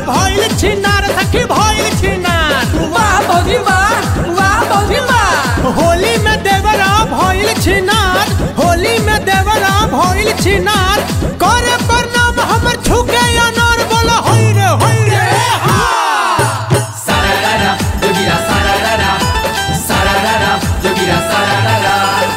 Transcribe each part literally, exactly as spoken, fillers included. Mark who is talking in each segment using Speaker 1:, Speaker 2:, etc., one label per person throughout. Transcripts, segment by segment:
Speaker 1: भइल छिनार सखी भइल छिनार।
Speaker 2: वाह भौजी वाह वाह भौजी वाह।
Speaker 1: होली में देवरा भइल छिनार, होली में देवरा भइल छिनार। करे प्रणाम हमर झुके अनार बोला होई रे होई रे हा।
Speaker 2: सारारारा जोगिरा सारारारा सारारारा जोगिरा सारारारा।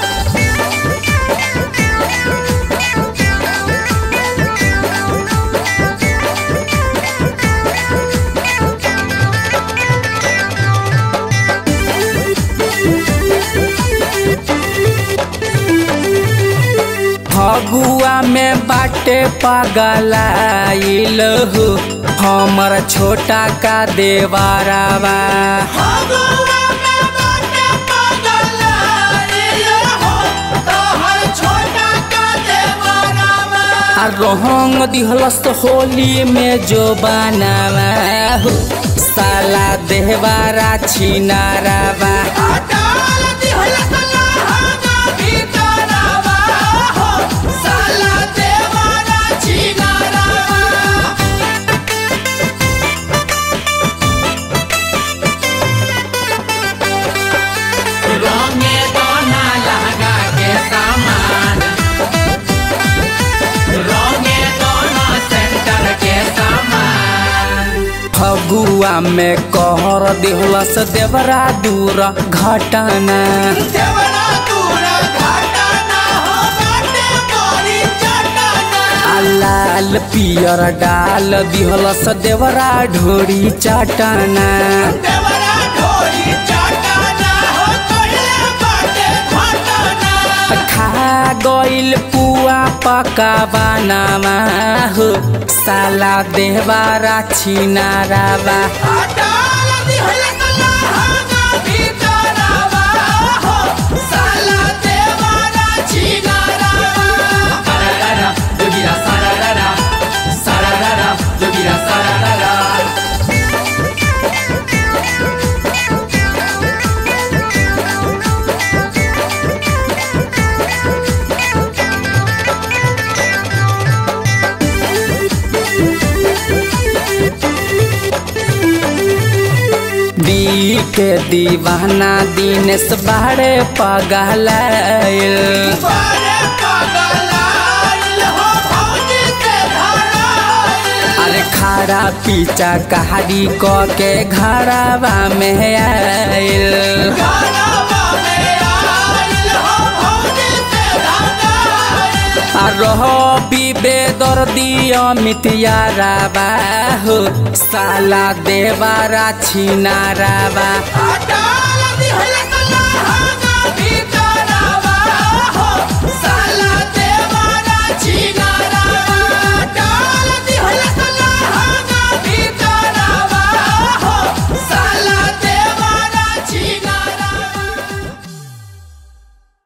Speaker 2: फगुआ में बाटे पगलाइल हो हमर छोटा का देवारावा।
Speaker 1: फगुआ में बाटे पगलाइल हो तोहर छोटा का देवरावा।
Speaker 2: आ रंग दिहलस होली में जो बनावा हो साला देवारा छिनारावा।
Speaker 1: डाल दिहलस लहंगा भीतरवा हो साला देवरा छिनारवा।
Speaker 2: रंगे दोना लहंगा के सामान, रंगे दोना सेंटर के सामान। फगुआ में कहर दिहलस देवरा दूर घटना।
Speaker 1: देवरा दूर घटना हो बाटे बड़ी चटना।
Speaker 2: आ लाल पियर डाल दिहलस देवरा ढोरी चटना।
Speaker 1: देवरा ढोरी चटना हो कइले बाटे घटना।
Speaker 2: खा गइल पुआ पका बनावा हो साला देवरा छिनारावा।
Speaker 1: डाल दिहलस लहंगा भीतरवा हो साला देवरा छिनारवा।
Speaker 2: सारारारा जोगिरा सारारारा सारारारा जोगिरा सारारारा। दी के दीवाना दिनेश बाड़े पगलाइल।
Speaker 1: बारे पगलाइल हो भौजी से धराइल।
Speaker 2: अरे खारा पीछा कहारी क के घरवा में आइल।
Speaker 1: घरवा में आइल हो भौजी से धराइल।
Speaker 2: आ रहो बेदर्दी अमित यारावा हो साला देवरा छिनारावा।
Speaker 1: डाल दिहलस लहंगा